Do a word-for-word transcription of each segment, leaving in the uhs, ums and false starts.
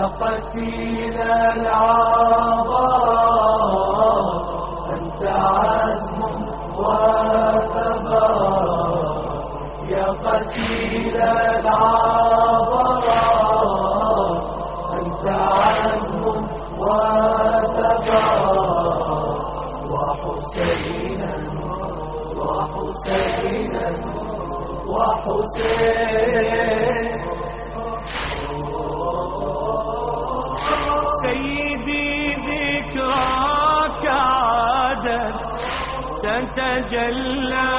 يا قتيل العظام أنت عزم وثبات، يا قتيل العظام أنت عزم وثبات، وحسينا وحسينا وحسين. سيدي ذكراك عادت تتجلى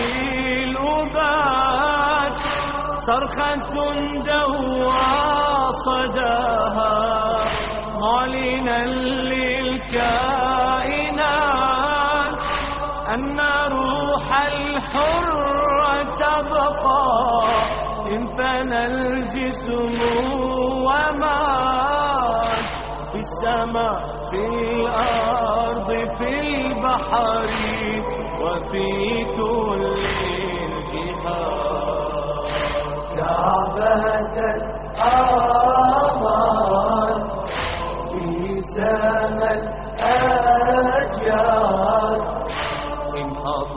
للأبات، صرخة دوى صداها معلنا للكائنات أن روح الحر تبقى إن فنى الجسم ومات، في السماء في الأرض في البحر وفي كل الجهات. كعبة الأمان في سما الأجيال، إن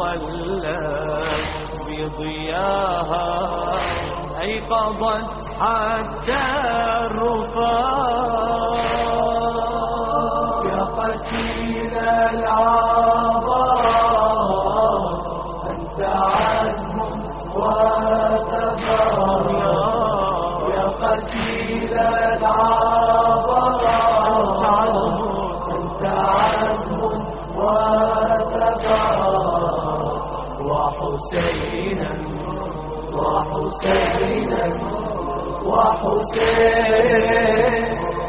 أطلت بضياها أيقظت حتى الرفات. يا قتيل العظام أنت عزم وثبات، يا قتيل العظام أنت عزم وثبات، وحسينا وحسينا وحسين.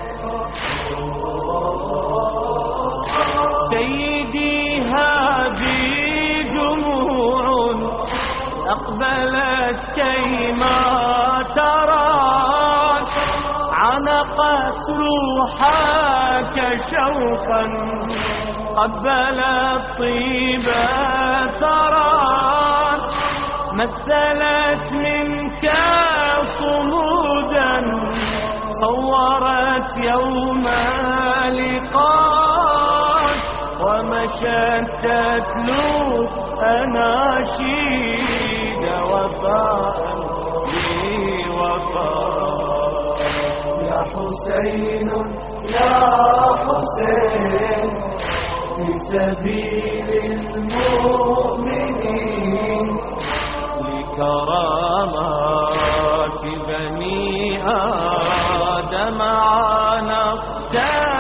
سيدي هذه جموع أقبلت كيما تراك، عنقت روحك شوقا قبلت طيب ثراك، مثلت منك صمودا صورت يوم لقاك، ومشت تتلو أناشيد وفاء لوفاء. يا حسين يا حسين في سبيل المؤمنين، لكرامات بني آدم عانقت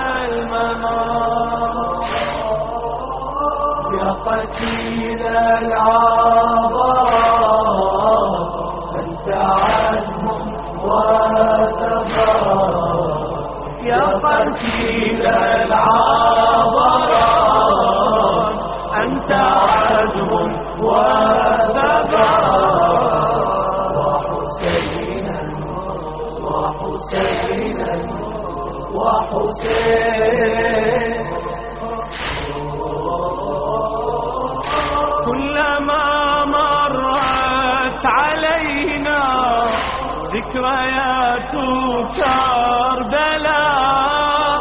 الممات. يا قتيل العظام أنت عزم وثبات، يا قتيل العظام أنت عزم وثبات، وحسينا وحسينا وحسين. كلما مرت علينا ذكريات كربلاء،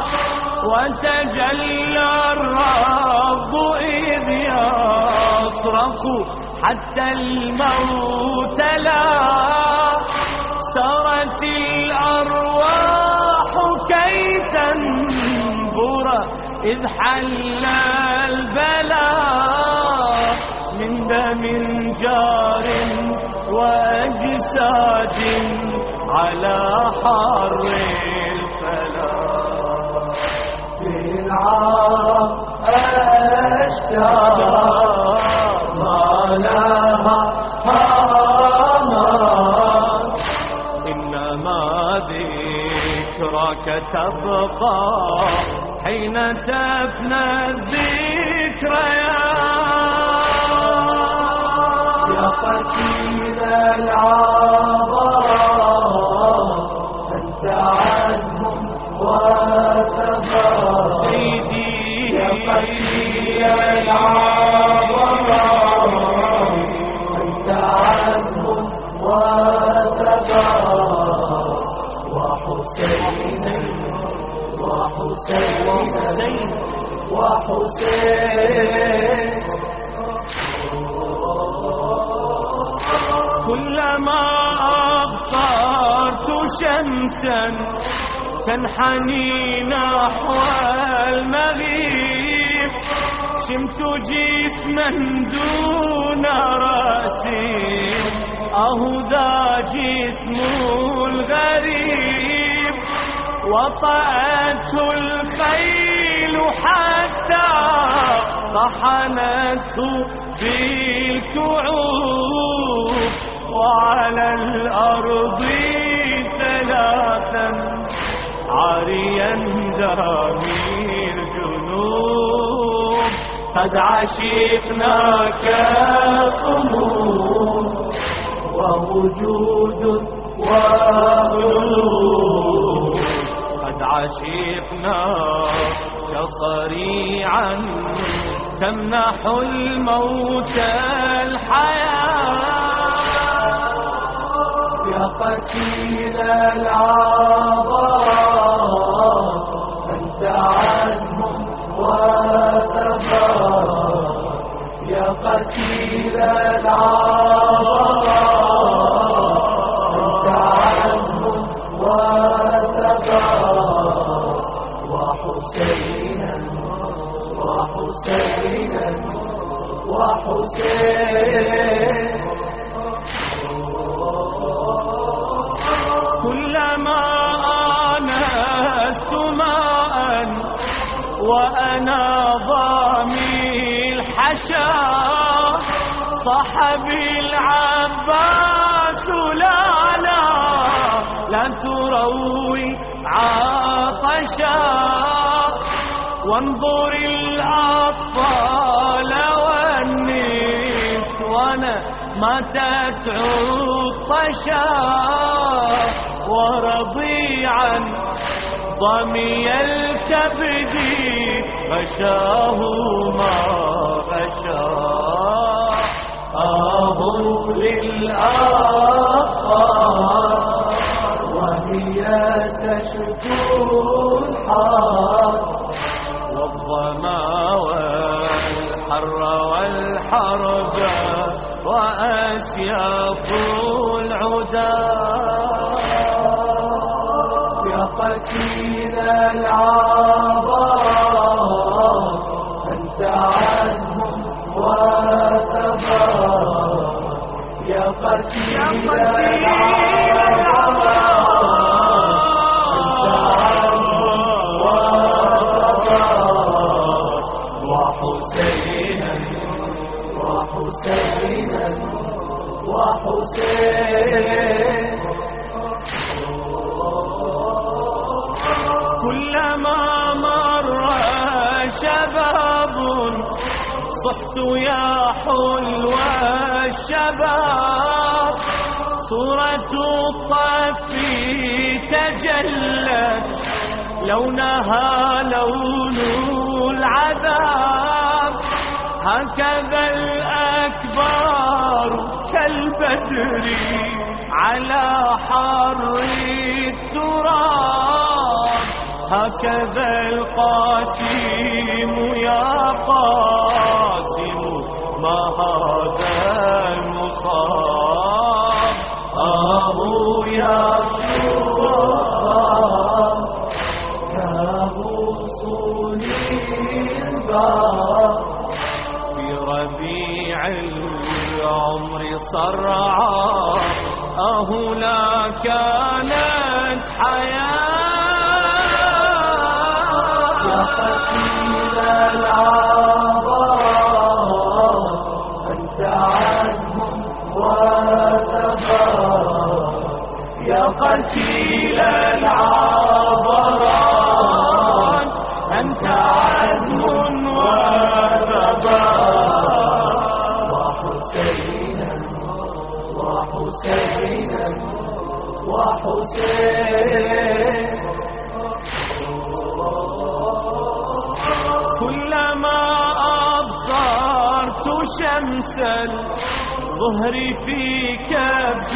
وتجلى الرب إذ يصرخ حتى الموت لا، سارت الأرواح كي تنبر إذ حل البلاء، من دم جار وأجساد على حر الفلاح. في العرب أشتاق ما لها هامان، إنما ذكرك تبقى حين تفنى الذكريات. يا قتيل العظام أنت عزم وثبات، سيدي يا قتيل العظام أنت عزم وثبات، وحسين وحسين وحسين كلما أبصرت شمسا تنحني نحو المغيب شمت جسما دون رأسي أهو ذا جسم الغريب وطأته الخيل حتى طحنته بالكعوب وعلى الأرض ثلاثا عاريا دامي الجنوب قد عشقناك صمود ووجود وخلود قد عشقناك صريعا تمنح الموت الحياة يا قتيل العظام أنت عزم وثبات يا قتيل العظام أنت عزم وثبات وحسينا وحسينا وحسين كلما آنست ماء وأنا ضامي الحشا صحبي العباس لا لا لا تروي عطشا وانظر الأطفال والنسوان ماتت عطشا ورضيعا ضمي الكبد غشاه ما غشا آه للأطفال وهي تشكو الحال والظما والحر والحرب وأسياف العدا يا قتيل العظام أنت عزم وثبات يا قتيل وحسينا وحسينا وحسين كلما مر شباب صحت يا حلو الشباب صورة الطف تجلت لونها لون العذاب هكذا الأكبار كالبدر على حر التراب هكذا القاسم يا قاسم ما هذا المصاب آه يا شباب كابوسون الباب في ربيع العمر صرعا أه لا كانت حياة يا قتيل العظام أنت عزم وثبات يا قتيل العبرات أنت عزم وثبات وحسينا وحسينا وحسين كلما أبصرت شمس الظهر في كبد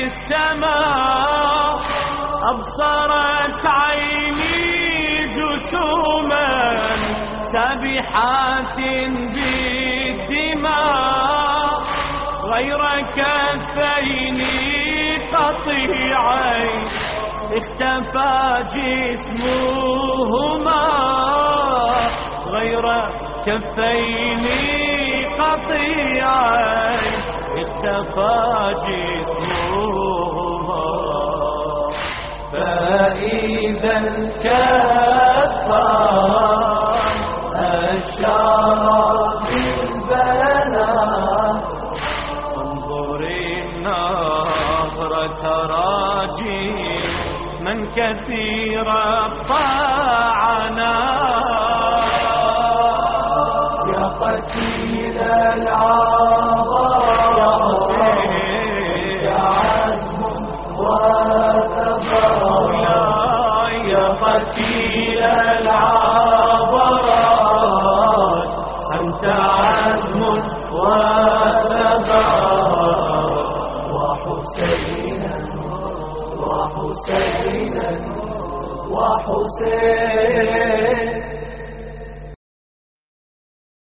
السماء أبصرت عيني جسد جرثوما سابحات بالدماء غير كفين قطيعين اختفى جسمهما غير كفين قطيعين اختفى جسمهما فإذا الكفان أشار بالبنان انظر النهر تراجي من كثير الطعنا يا قتيل العبرات يا عزم وثبات يا قتيل العبرات أنت عزم وثبات وحسينا وحسينا وحسين